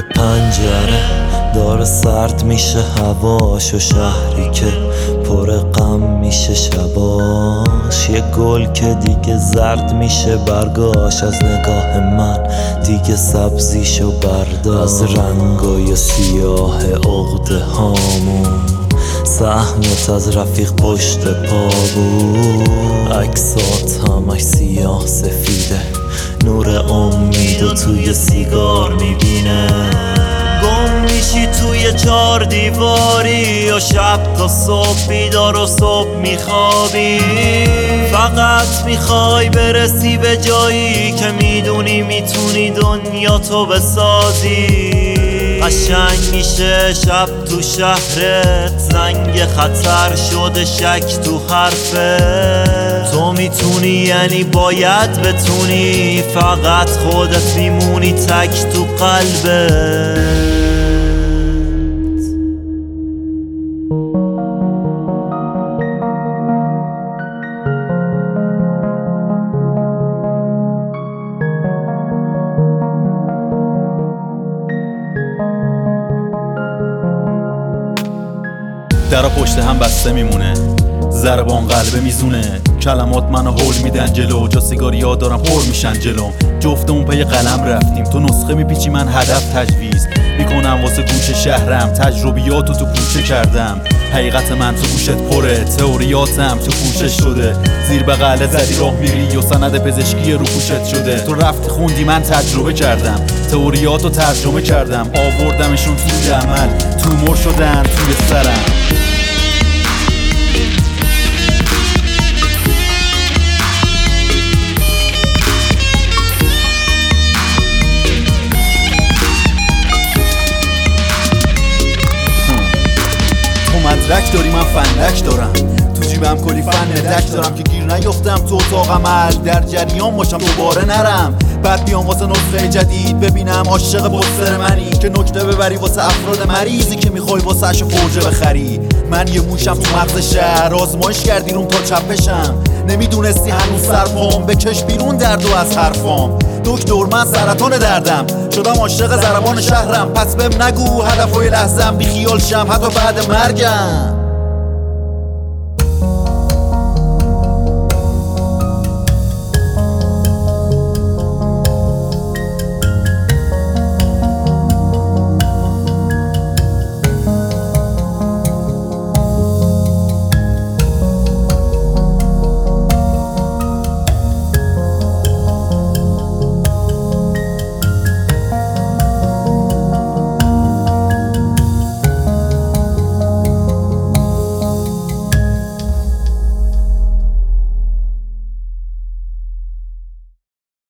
پنجره داره سرد میشه هواش و شهری که پر غم میشه شباش، یه گل که دیگه زرد میشه برگاش، از نگاه من دیگه سبزیشو برداشت، از رنگای سیاه عقده هامون سهمت از رفیق پشت پا بود، عکسات همش سیاه سفیده، نور امید و توی سیگار میبینه، گم میشی توی 4 دیواری و شب تا صبح بیدار و صبح میخوابی، فقط میخوای برسی به جایی که میدونی میتونی دنیا تو بسازی، قشنگ میشه شب تو شهرت، زنگ خطر شده شک تو حرفت، تو میتونی یعنی باید بتونی، فقط خودت میمونی تک تو قلبت. درا پشت هم بسته میمونه، ضربان قلبه میزونه، کلمات منو هول میدن جلو، جا سیگاریا دارم پر میشن جلو، جفتمون پی قلم رفتیم، تو نسخه میپیچی من هدف تجویز میکنم واسه گوش شهرم، تجربیاتو تو کوچه کردم، حقیقت من تو گوشت پره، تئوریاتم تو پوشش شده، زیر بغله زدی راه میری و سند پزشکی رو پوشت شده، تو رفتی خوندی من تجربه کردم، تئوریاتو ترجمه کردم، آوردمشون توی عمل، تومور شدن توی سرم. مدرک داری من فندک دارم، تو جیبم کلی فندک دارم که گیر نیفتم تو اتاق عمل، در جریان باشم دوباره نرم، بعد بیام واسه نسخه جدید ببینم عاشق پوستر منی که نکته ببری واسه افراد مریضی که میخوای واسه اش فرجه بخری، من یه موشم تو مغز شهر، آزمایش کردی روم تا چپشم، نمیدونستی هنوز سرپام، بکش بیرون دردو از حرفام، دکتر من سرطان دردم، شدم عاشق ضربان شهرم، پس بهم نگو هدفای لحظم، بی خیال شم حتی بعد مرگم.